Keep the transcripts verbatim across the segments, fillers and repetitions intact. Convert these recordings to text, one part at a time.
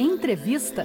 Entrevista.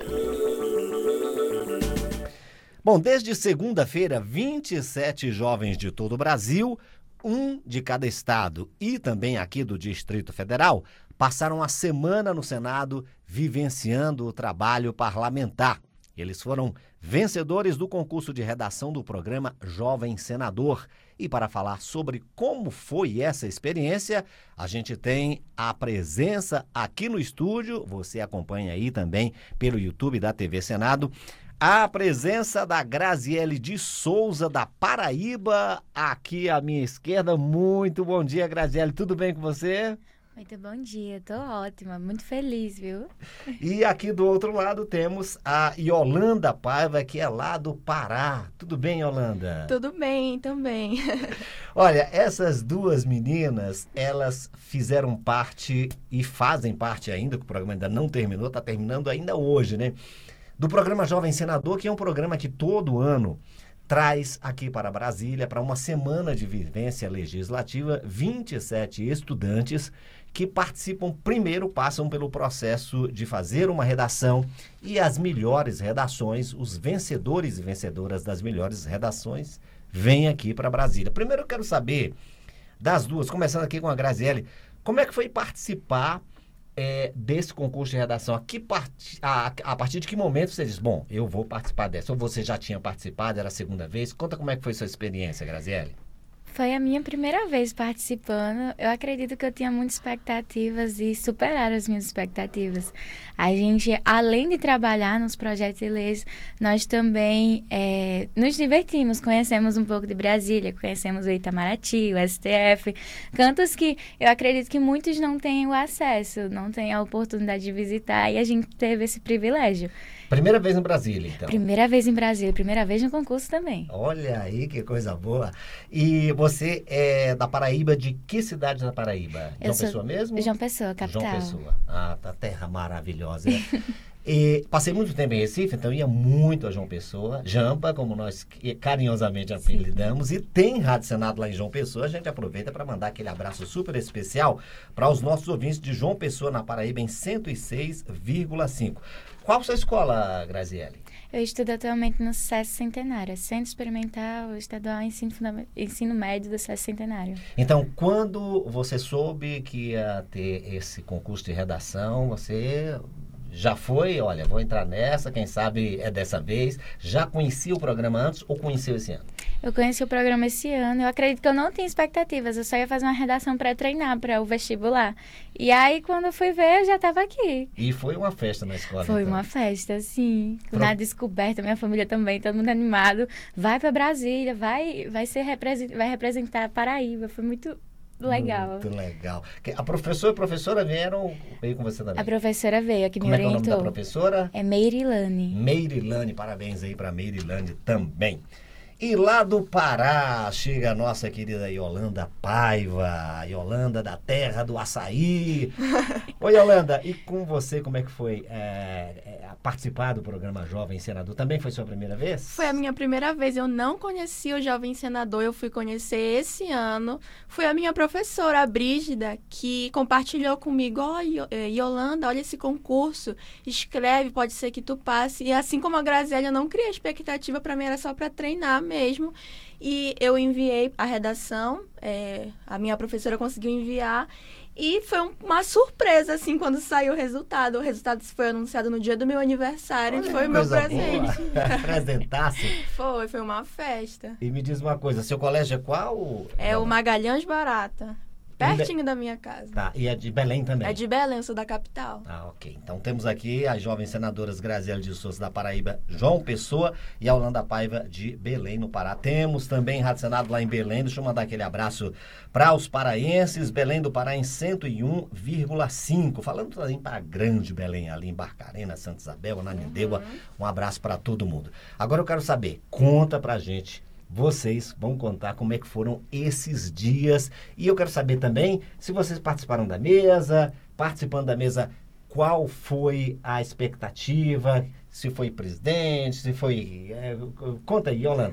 Bom, desde segunda-feira, vinte e sete jovens de todo o Brasil, um de cada estado e também aqui do Distrito Federal, passaram a semana no Senado vivenciando o trabalho parlamentar. Eles foram vencedores do concurso de redação do programa Jovem Senador. E para falar sobre como foi essa experiência, a gente tem a presença aqui no estúdio, você acompanha aí também pelo YouTube da T V Senado, a presença da Graziele de Souza, da Paraíba, aqui à minha esquerda. Muito bom dia, Graziele, tudo bem com você? Muito bom dia, tô ótima, muito feliz, viu? E aqui do outro lado temos a Yolanda Paiva, que é lá do Pará. Tudo bem, Yolanda? Tudo bem, também. Olha, essas duas meninas, elas fizeram parte e fazem parte ainda, que o programa ainda não terminou, está terminando ainda hoje, né? Do programa Jovem Senador, que é um programa que todo ano traz aqui para Brasília, para uma semana de vivência legislativa, vinte e sete estudantes que participam, primeiro passam pelo processo de fazer uma redação e as melhores redações, os vencedores e vencedoras das melhores redações, vêm aqui para Brasília. Primeiro eu quero saber das duas, começando aqui com a Graziele, como é que foi participar é, desse concurso de redação? A, que part... a, a partir de que momento você diz, bom, eu vou participar dessa? Ou você já tinha participado, era a segunda vez? Conta como é que foi sua experiência, Graziele. Foi a minha primeira vez participando. Eu acredito que eu tinha muitas expectativas e superaram as minhas expectativas. A gente, além de trabalhar nos projetos de leis, nós também é, nos divertimos, conhecemos um pouco de Brasília, conhecemos o Itamaraty, o S T F, cantos que eu acredito que muitos não têm o acesso, não têm a oportunidade de visitar, e a gente teve esse privilégio. Primeira vez em Brasília, então. Primeira vez em Brasília, primeira vez no concurso também. Olha aí, que coisa boa. E você é da Paraíba, de que cidade da Paraíba? Eu João Pessoa mesmo? João Pessoa, capital. João Pessoa. Ah, tá, terra maravilhosa. E passei muito tempo em Recife, então ia muito a João Pessoa, Jampa, como nós carinhosamente apelidamos, e tem Rádio Senado lá em João Pessoa. A gente aproveita para mandar aquele abraço super especial para os nossos ouvintes de João Pessoa, na Paraíba, em cento e seis vírgula cinco. Qual a sua escola, Graziele? Eu estudo atualmente no SESC Centenário, Centro Experimental Estadual Ensino, Fundament... Ensino Médio do SESC Centenário. Então, quando você soube que ia ter esse concurso de redação, você já foi, olha, vou entrar nessa, quem sabe é dessa vez. Já conhecia o programa antes ou conheceu esse ano? Eu conheci o programa esse ano. Eu acredito que eu não tinha expectativas. Eu só ia fazer uma redação para treinar para o vestibular. E aí, quando eu fui ver, eu já estava aqui. E foi uma festa na escola? Foi então. uma festa, sim. Pro... Na descoberta, minha família também, todo mundo animado. Vai para Brasília, vai, vai, ser represent... vai representar a Paraíba. Foi muito legal. Muito legal. A professora e a professora vieram, veio com você também? A professora veio, aqui me Como orientou. Como é que é o nome da professora? É Meirilane. Meirilane, parabéns aí para Meirilane também. E lá do Pará chega a nossa querida Yolanda Paiva, Yolanda da terra do açaí. Oi, Yolanda, e com você, como é que foi é, é, participar do programa Jovem Senador? Também foi sua primeira vez? Foi a minha primeira vez, eu não conhecia o Jovem Senador, eu fui conhecer esse ano. Foi a minha professora, a Brígida, que compartilhou comigo, ó, oh, Yolanda, olha esse concurso, escreve, pode ser que tu passe. E assim como a Graziele, eu não criei expectativa, para mim era só para treinar mesmo, e eu enviei a redação, é, a minha professora conseguiu enviar, e foi um, uma surpresa, assim, quando saiu o resultado. O resultado foi anunciado no dia do meu aniversário, Olha, foi o meu presente. Apresentasse? Foi, foi uma festa. E me diz uma coisa, seu colégio é qual? É o Magalhães Barata. Pertinho da minha casa. Tá, e é de Belém também? É de Belém, eu sou da capital. Ah, ok. Então temos aqui as jovens senadoras Graziele de Souza da Paraíba, João Pessoa, e a Yolanda Paiva de Belém, no Pará. Temos também Rádio Senado lá em Belém. Deixa eu mandar aquele abraço para os paraenses. Belém do Pará em cento e um vírgula cinco. Falando também para a grande Belém, ali em Barcarena, Santa Isabel, Ananindeua. Uhum. Um abraço para todo mundo. Agora eu quero saber, conta pra gente. Vocês vão contar como é que foram esses dias. E eu quero saber também se vocês participaram da mesa, participando da mesa, qual foi a expectativa, se foi presidente, se foi... É, conta aí, Yolanda.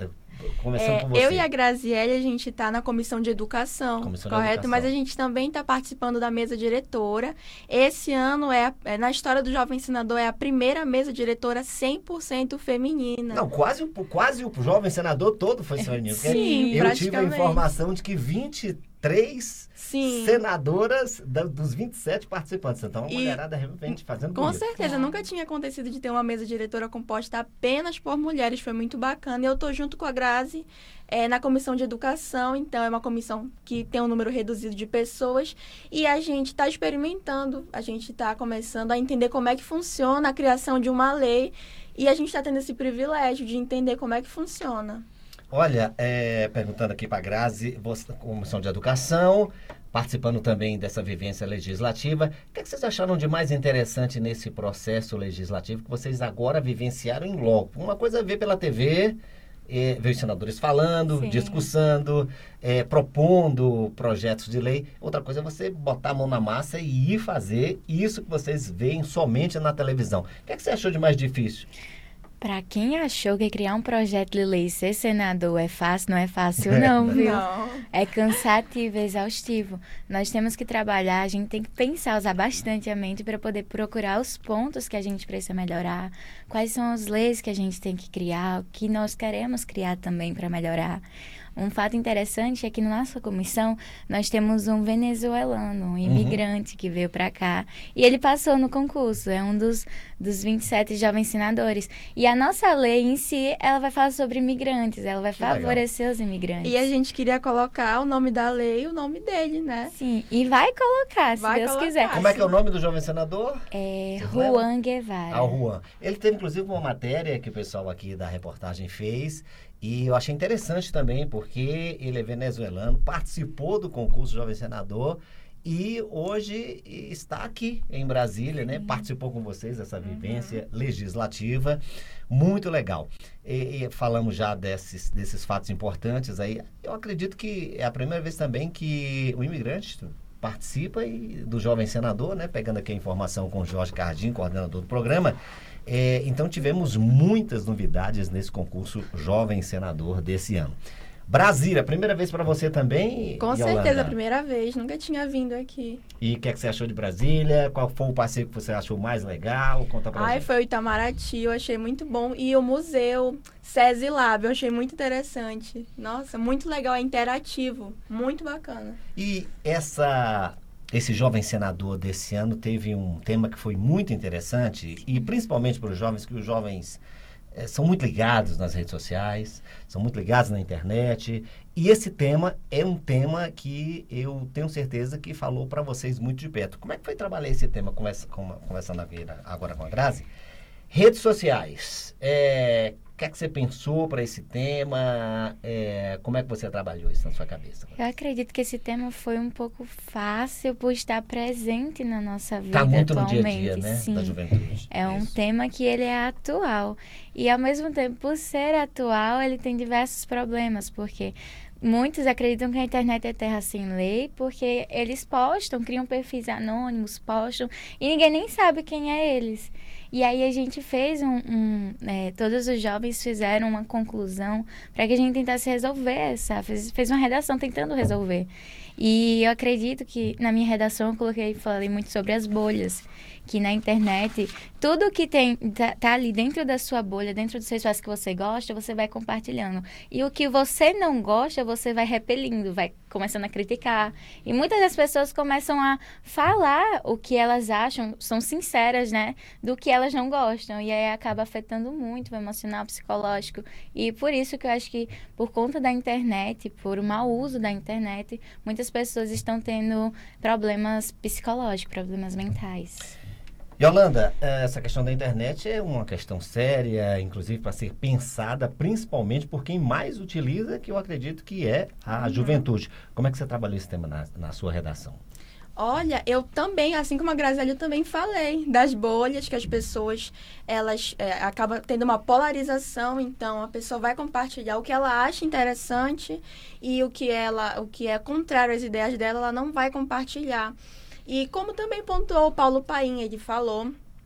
começando É, com você. eu e a Graziele, a gente está na comissão de educação, Comissão de correto? Educação. Mas a gente também está participando da mesa diretora. Esse ano, é, a- é na história do Jovem Senador, é a primeira mesa diretora cem por cento feminina. Não, quase, o- quase o jovem senador todo foi feminino. porque Sim, eu tive a praticamente. informação de que vinte e três Sim. senadoras da- dos vinte e sete participantes. Então, a E- mulherada realmente fazendo Com bonito. certeza, nunca tinha acontecido de ter uma mesa diretora composta apenas por mulheres, foi muito bacana. E eu tô junto com a Grazi é, na comissão de educação, então é uma comissão que tem um número reduzido de pessoas e a gente está experimentando, a gente está começando a entender como é que funciona a criação de uma lei e a gente está tendo esse privilégio de entender como é que funciona. Olha, é, perguntando aqui para a Grazi, você, Comissão de Educação, participando também dessa vivência legislativa, o que, é que vocês acharam de mais interessante nesse processo legislativo que vocês agora vivenciaram em loco? Uma coisa é ver pela T V, é, ver os senadores falando, Sim. discussando, é, propondo projetos de lei. Outra coisa é você botar a mão na massa e ir fazer isso que vocês veem somente na televisão. O que, é que você achou de mais difícil? Para quem achou que criar um projeto de lei e ser senador é fácil, não é fácil não, viu? Não. É cansativo, é exaustivo. Nós temos que trabalhar, a gente tem que pensar, usar bastante a mente para poder procurar os pontos que a gente precisa melhorar, quais são as leis que a gente tem que criar, o que nós queremos criar também para melhorar. Um fato interessante é que na nossa comissão nós temos um venezuelano, um imigrante que veio para cá e ele passou no concurso, é um dos, dos vinte e sete jovens senadores. E a nossa lei em si, ela vai falar sobre imigrantes, ela vai Que legal. favorecer os imigrantes. E a gente queria colocar o nome da lei e o nome dele, né? Sim, e vai colocar, se Vai Deus colocar. quiser. Como é que é o nome do jovem senador? É Vocês lembram? Juan Guevara. Ah, o Juan. Ele teve, inclusive, uma matéria que o pessoal aqui da reportagem fez e eu achei interessante também, porque ele é venezuelano, participou do concurso Jovem Senador e hoje está aqui em Brasília, né? Participou com vocês dessa vivência legislativa. Muito legal. E, e falamos já desses, desses fatos importantes aí. Eu acredito que é a primeira vez também que o imigrante participa e, do Jovem Senador, né? Pegando aqui a informação com o Jorge Cardim, coordenador do programa. É, então tivemos muitas novidades nesse concurso Jovem Senador desse ano. Brasília, primeira vez para você também, Com Yolanda? certeza, a primeira vez, nunca tinha vindo aqui. E o que, é que você achou de Brasília? Qual foi o passeio que você achou mais legal? Conta pra Ai, gente. foi o Itamaraty, eu achei muito bom. E o museu SESI Lab, eu achei muito interessante. Nossa, muito legal, é interativo, muito bacana. E essa, esse jovem senador desse ano teve um tema que foi muito interessante, e principalmente para os jovens, que os jovens eh, são muito ligados nas redes sociais, são muito ligados na internet, e esse tema é um tema que eu tenho certeza que falou para vocês muito de perto. Como é que foi trabalhar esse tema, conversa, com- conversando agora com a Grazi? Redes sociais, é, o que é que você pensou para esse tema? É, como é que você trabalhou isso na sua cabeça? Eu acredito que esse tema foi um pouco fácil por estar presente na nossa vida Está muito no dia a atualmente. dia, né? Sim. Da juventude. É um Isso. tema que ele é atual. E ao mesmo tempo, por ser atual, ele tem diversos problemas, porque muitos acreditam que a internet é terra sem lei, porque eles postam, criam perfis anônimos, postam, e ninguém nem sabe quem é eles. E aí a gente fez um... um é, todos os jovens fizeram uma conclusão para que a gente tentasse resolver essa... Fez, fez uma redação tentando resolver. E eu acredito que na minha redação eu coloquei, falei muito sobre as bolhas, que na internet, tudo que tem, tá, tá ali dentro da sua bolha, dentro do seu espaço que você gosta, você vai compartilhando. E o que você não gosta, você vai repelindo, vai começando a criticar. E muitas das pessoas começam a falar o que elas acham, são sinceras, né, do que elas não gostam. E aí acaba afetando muito o emocional, o psicológico. E por isso que eu acho que, por conta da internet, por o mau uso da internet, muitas pessoas estão tendo problemas psicológicos, problemas mentais. Yolanda, essa questão da internet é uma questão séria, inclusive para ser pensada, principalmente por quem mais utiliza, que eu acredito que é a Uhum. juventude. Como é que você trabalhou esse tema na, na sua redação? Olha, eu também, assim como a Graziele, eu também falei das bolhas que as pessoas, elas é, acabam tendo uma polarização, então a pessoa vai compartilhar o que ela acha interessante e o que, ela, o que é contrário às ideias dela, ela não vai compartilhar. E como também pontuou o Paulo Paim, ele falou,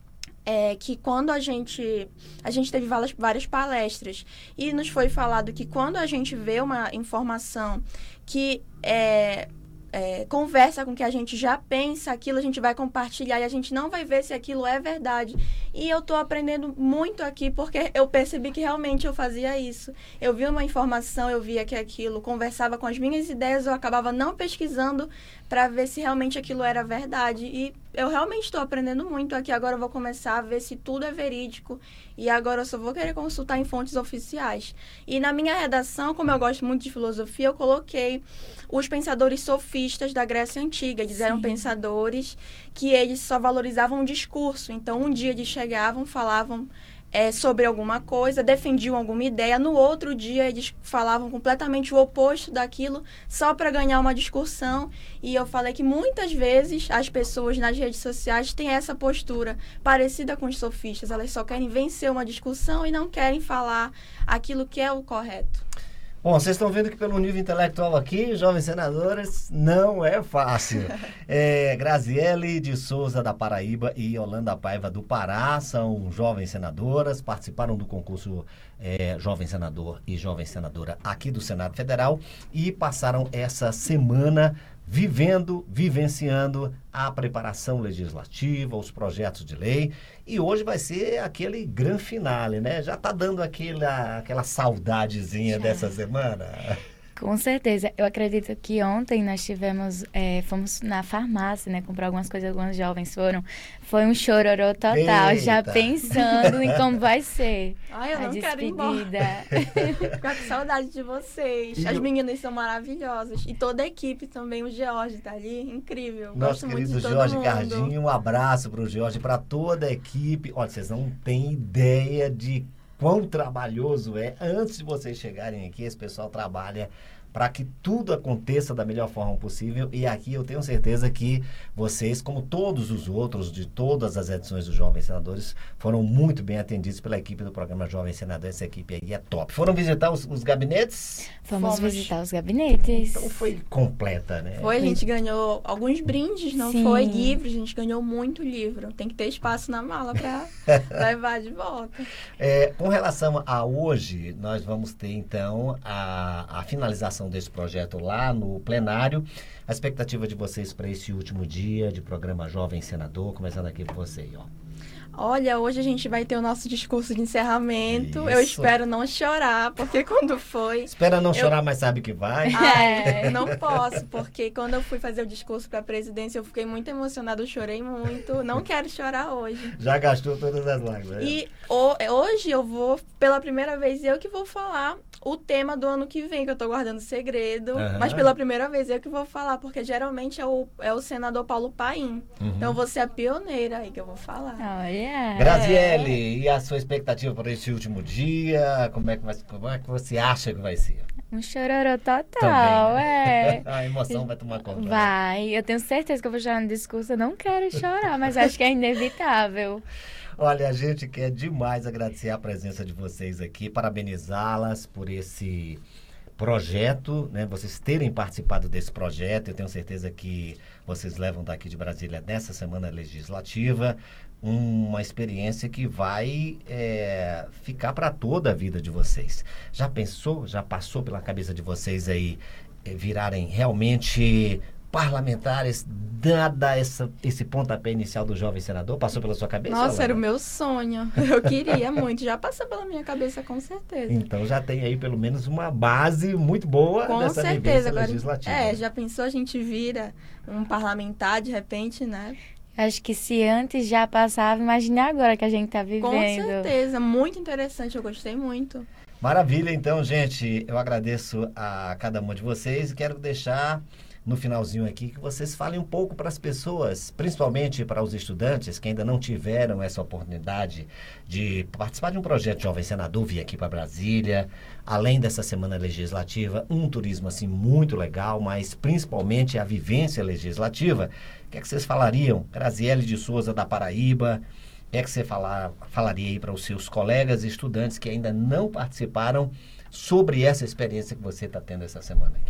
É que quando a gente... A gente teve várias, várias palestras e nos foi falado que quando a gente vê uma informação que é, é, conversa com o que a gente já pensa, aquilo a gente vai compartilhar e a gente não vai ver se aquilo é verdade. E eu estou aprendendo muito aqui porque eu percebi que realmente eu fazia isso. Eu vi uma informação, eu via que aquilo conversava com as minhas ideias, eu acabava não pesquisando para ver se realmente aquilo era verdade. E eu realmente estou aprendendo muito aqui. Agora eu vou começar a ver se tudo é verídico. E agora eu só vou querer consultar em fontes oficiais. E na minha redação, como eu gosto muito de filosofia, eu coloquei os pensadores sofistas da Grécia Antiga. Eles Sim. eram pensadores que eles só valorizavam o discurso. Então, um dia eles chegavam, falavam... É, sobre alguma coisa, defendiam alguma ideia, no outro dia eles falavam completamente o oposto daquilo, só para ganhar uma discussão. E eu falei que muitas vezes as pessoas nas redes sociais têm essa postura parecida com os sofistas, elas só querem vencer uma discussão e não querem falar aquilo que é o correto. Bom, vocês estão vendo que pelo nível intelectual aqui, jovens senadores, não é fácil. É, Graziele de Souza, da Paraíba, e Yolanda Paiva, do Pará, são jovens senadoras, participaram do concurso é, Jovem Senador e Jovem Senadora aqui do Senado Federal e passaram essa semana vivendo, vivenciando a preparação legislativa, os projetos de lei. E hoje vai ser aquele grande finale, né? Já está dando aquela, aquela saudadezinha Já. dessa semana? Com certeza. Eu acredito que ontem nós tivemos, é, fomos na farmácia, né? Comprar algumas coisas, alguns jovens foram. Foi um chororô total, Eita. já pensando em como vai ser Ai, eu a não despedida. Quero ir embora. Fico com saudade de vocês. E As eu... meninas são maravilhosas. E toda a equipe também, o George tá ali, incrível. Nosso Gosto querido muito de todo Jorge mundo. Cardinho, um abraço pro Jorge, para toda a equipe. Olha, vocês não têm ideia de quão trabalhoso é. Antes de vocês chegarem aqui, esse pessoal trabalha para que tudo aconteça da melhor forma possível. E aqui eu tenho certeza que vocês, como todos os outros de todas as edições dos Jovens Senadores, foram muito bem atendidos pela equipe do programa Jovem Senador. Essa equipe aí é top. Foram visitar os, os gabinetes? Fomos, Fomos visitar os gabinetes. Então foi completa, né? Foi, a gente ganhou alguns brindes, não Sim. foi? Livros, a gente ganhou muito livro. Tem que ter espaço na mala para levar de volta. É, com relação a hoje, nós vamos ter então a, a finalização desse projeto lá no plenário. A expectativa de vocês para esse último dia de programa Jovem Senador, começando aqui por você aí, ó. Olha, hoje a gente vai ter o nosso discurso de encerramento. Isso. Eu espero não chorar, porque quando foi... Espera não eu... chorar, mas sabe que vai. É, não posso, porque quando eu fui fazer o discurso para a presidência, eu fiquei muito emocionada, eu chorei muito. Não quero chorar hoje. Já gastou todas as lágrimas. E o, hoje eu vou, pela primeira vez, eu que vou falar o tema do ano que vem, que eu tô guardando segredo. Uhum. Mas pela primeira vez eu que vou falar, porque geralmente é o, é o senador Paulo Paim. Uhum. Então você é a pioneira aí que eu vou falar. Olha. Graziele, é. e a sua expectativa para esse último dia? Como é que, vai, como é que você acha que vai ser? Um chororô total, Também, né? é. A emoção vai tomar conta. Vai, né? Eu tenho certeza que eu vou chorar no discurso. Eu não quero chorar, mas acho que é inevitável. Olha, a gente quer demais agradecer a presença de vocês aqui, parabenizá-las por esse projeto, né? Vocês terem participado desse projeto. Eu tenho certeza que vocês levam daqui de Brasília nessa semana legislativa uma experiência que vai é, ficar para toda a vida de vocês. Já pensou, já passou pela cabeça de vocês aí é, virarem realmente parlamentares, dada essa, esse pontapé inicial do Jovem Senador? Passou pela sua cabeça? Nossa, era o meu sonho. Eu queria muito. Já passou pela minha cabeça, com certeza. Então já tem aí pelo menos uma base muito boa com dessa certeza. vivência Agora, legislativa. É, já pensou a gente vira um parlamentar de repente, né? Acho que se antes já passava, imagine agora que a gente está vivendo. Com certeza. Muito interessante. Eu gostei muito. Maravilha. Então, gente, eu agradeço a cada uma de vocês e quero deixar no finalzinho aqui que vocês falem um pouco para as pessoas, principalmente para os estudantes que ainda não tiveram essa oportunidade de participar de um projeto Jovem Senador, vir aqui para Brasília, além dessa semana legislativa, um turismo assim muito legal, mas principalmente a vivência legislativa. O que é que vocês falariam? Graziele de Souza, da Paraíba, o que é que você falar, falaria aí para os seus colegas e estudantes que ainda não participaram sobre essa experiência que você está tendo essa semana aqui?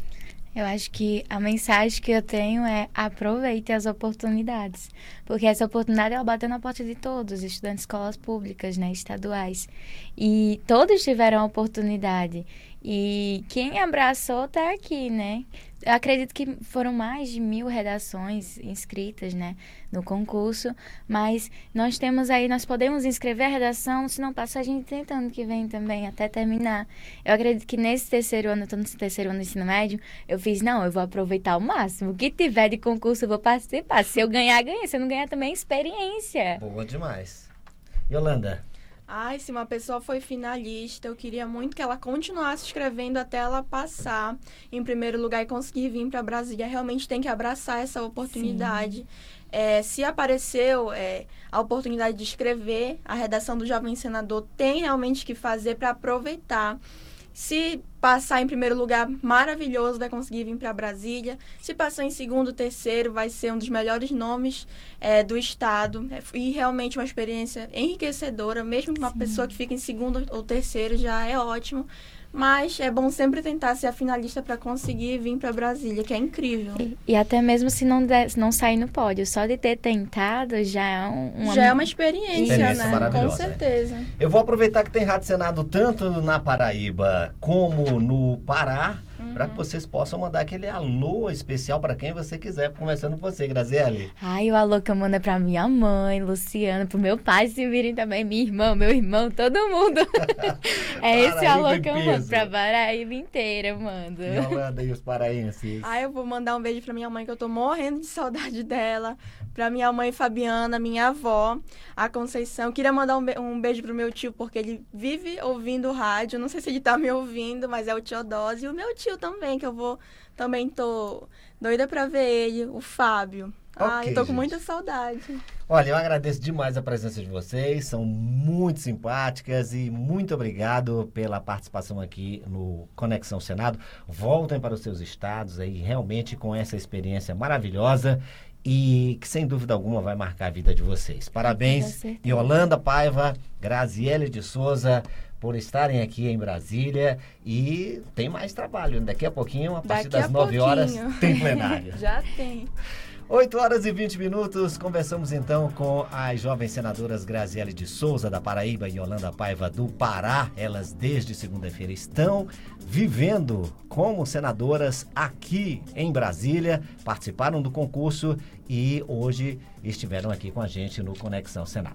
Eu acho que a mensagem que eu tenho é aproveite as oportunidades, porque essa oportunidade ela bateu na porta de todos, estudantes de escolas públicas, né, estaduais, e todos tiveram a oportunidade, e quem abraçou está aqui, né? Eu acredito que foram mais de mil redações inscritas, né, no concurso, mas nós temos aí, nós podemos inscrever a redação, se não passar, a gente tenta ano que vem também, até terminar. Eu acredito que nesse terceiro ano, eu estou no terceiro ano do ensino médio, eu fiz, não, eu vou aproveitar ao máximo, o que tiver de concurso eu vou participar, se eu ganhar, ganhei, se eu não ganhar também, experiência. Boa demais. Yolanda? Ai, se uma pessoa foi finalista, eu queria muito que ela continuasse escrevendo até ela passar em primeiro lugar e conseguir vir para Brasília. Realmente tem que abraçar essa oportunidade. É, se apareceu é, a oportunidade de escrever, a redação do Jovem Senador tem realmente que fazer para aproveitar. Se passar em primeiro lugar, maravilhoso, vai conseguir vir para Brasília. Se passar em segundo, terceiro, vai ser um dos melhores nomes é, do estado. E realmente uma experiência enriquecedora. Mesmo uma Sim. pessoa que fica em segundo ou terceiro já é ótimo. Mas é bom sempre tentar ser a finalista para conseguir vir para Brasília, que é incrível. E, e até mesmo se não, der, não sair no pódio, só de ter tentado já é um, uma... Já é uma experiência, experiência né? maravilhosa. Com certeza. É. Eu vou aproveitar que tem Rádio Senado tanto na Paraíba como no Pará, uhum. para que vocês possam mandar aquele alô especial para quem você quiser, conversando com você, Graziele. Ai, o alô que eu mando é pra minha mãe, Luciana, pro meu pai se virem também, minha irmã, meu irmão, todo mundo. É esse alô que eu mando pra Paraíba inteira, eu mando. Yolanda e os paraenses. Ai, eu vou mandar um beijo pra minha mãe, que eu tô morrendo de saudade dela. Pra minha mãe Fabiana, minha avó, a Conceição. Eu queria mandar um, be- um beijo pro meu tio, porque ele vive ouvindo rádio. Não sei se ele tá me ouvindo, mas é o Teodósio. E o meu tio também, que eu vou... Também tô doida pra ver ele, o Fábio. Okay, Ai, eu tô com gente. muita saudade. Olha, eu agradeço demais a presença de vocês, são muito simpáticas e muito obrigado pela participação aqui no Conexão Senado. Voltem para os seus estados aí, realmente com essa experiência maravilhosa e que sem dúvida alguma vai marcar a vida de vocês. Parabéns, Yolanda Paiva, Graziele de Souza, por estarem aqui em Brasília e tem mais trabalho. Daqui a pouquinho, a partir Daqui das nove horas, tem plenária. Já tem. oito horas e vinte minutos, conversamos então com as jovens senadoras Graziele de Souza, da Paraíba, e Yolanda Paiva, do Pará. Elas, desde segunda-feira, estão vivendo como senadoras aqui em Brasília, participaram do concurso e hoje estiveram aqui com a gente no Conexão Senado.